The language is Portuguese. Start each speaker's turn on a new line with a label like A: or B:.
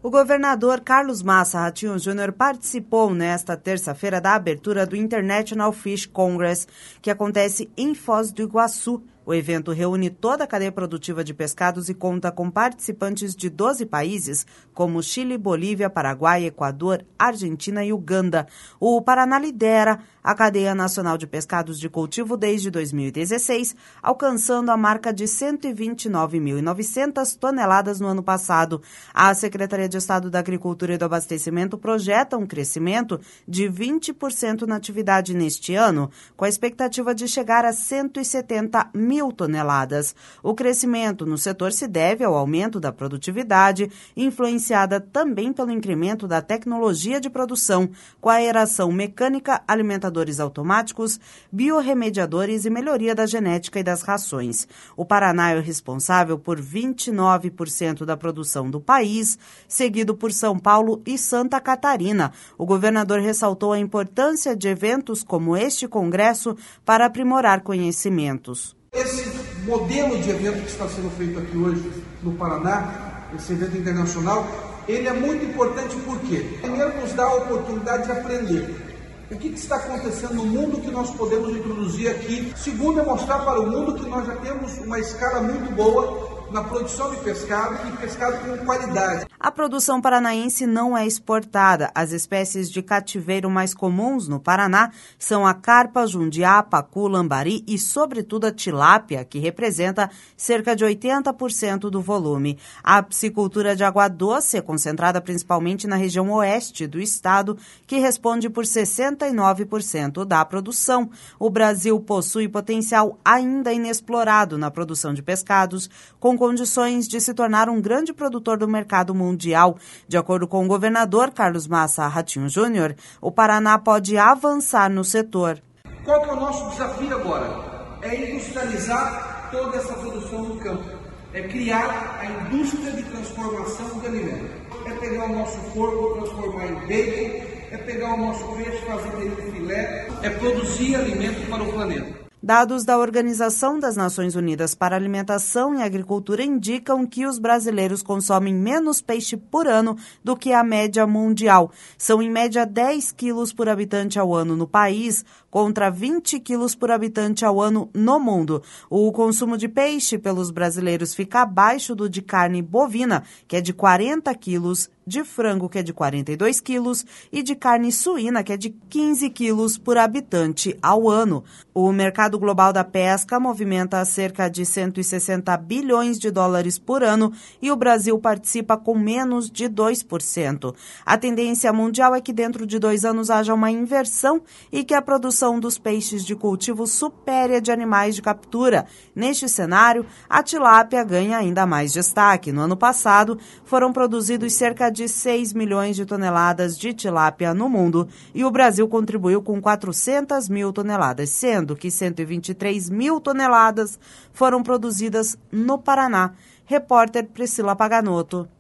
A: O governador Carlos Massa Ratinho Júnior participou nesta terça-feira da abertura do International Fish Congress, que acontece em Foz do Iguaçu. O evento reúne toda a cadeia produtiva de pescados e conta com participantes de 12 países, como Chile, Bolívia, Paraguai, Equador, Argentina e Uganda. O Paraná lidera a cadeia nacional de pescados de cultivo desde 2016, alcançando a marca de 129.900 toneladas no ano passado. A Secretaria de Estado da Agricultura e do Abastecimento projeta um crescimento de 20% na atividade neste ano, com a expectativa de chegar a 170 mil toneladas. O crescimento no setor se deve ao aumento da produtividade, influenciada também pelo incremento da tecnologia de produção, com a aeração mecânica, alimentadores automáticos, biorremediadores e melhoria da genética e das rações. O Paraná é o responsável por 29% da produção do país, seguido por São Paulo e Santa Catarina. O governador ressaltou a importância de eventos como este congresso para aprimorar conhecimentos.
B: Esse modelo de evento que está sendo feito aqui hoje no Paraná, esse evento internacional, ele é muito importante porque, primeiro, nos dá a oportunidade de aprender o que está acontecendo no mundo que nós podemos introduzir aqui. Segundo, é mostrar para o mundo que nós já temos uma escala muito boa na produção de pescado e pescado com qualidade.
A: A produção paranaense não é exportada. As espécies de cativeiro mais comuns no Paraná são a carpa, jundiá, pacu, lambari e, sobretudo, a tilápia, que representa cerca de 80% do volume. A piscicultura de água doce é concentrada principalmente na região oeste do estado, que responde por 69% da produção. O Brasil possui potencial ainda inexplorado na produção de pescados, com condições de se tornar um grande produtor do mercado mundial. De acordo com o governador Carlos Massa Ratinho Júnior, o Paraná pode avançar no setor.
B: Qual que é o nosso desafio agora? É industrializar toda essa produção no campo. É criar a indústria de transformação de alimento. É pegar o nosso porco, transformar em bacon, é pegar o nosso peixe, fazer dele filé, é produzir alimento para o planeta.
A: Dados da Organização das Nações Unidas para Alimentação e Agricultura indicam que os brasileiros consomem menos peixe por ano do que a média mundial. São, em média, 10 quilos por habitante ao ano no país, contra 20 quilos por habitante ao ano no mundo. O consumo de peixe pelos brasileiros fica abaixo do de carne bovina, que é de 40 quilos, de frango, que é de 42 quilos, e de carne suína, que é de 15 quilos por habitante ao ano. O mercado global da pesca movimenta cerca de 160 bilhões de dólares por ano e o Brasil participa com menos de 2%. A tendência mundial é que dentro de 2 anos haja uma inversão e que a produção dos peixes de cultivo supere a de animais de captura. Neste cenário, a tilápia ganha ainda mais destaque. No ano passado, foram produzidos cerca de 6 milhões de toneladas de tilápia no mundo e o Brasil contribuiu com 400 mil toneladas, sendo que 123 mil toneladas foram produzidas no Paraná. Repórter Priscila Paganotto.